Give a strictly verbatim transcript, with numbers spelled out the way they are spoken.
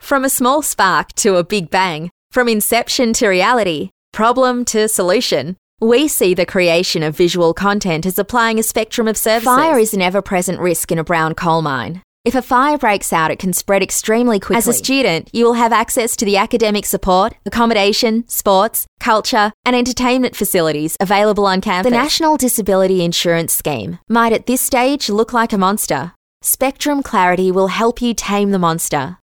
From a small spark to a big bang, from inception to reality, problem to solution, we see the creation of visual content as applying a spectrum of services. Fire is an ever-present risk in a brown coal mine. If a fire breaks out, it can spread extremely quickly. As a student, you will have access to the academic support, accommodation, sports, culture, and entertainment facilities available on campus. The National Disability Insurance Scheme might at this stage look like a monster. Spectrum Clarity will help you tame the monster.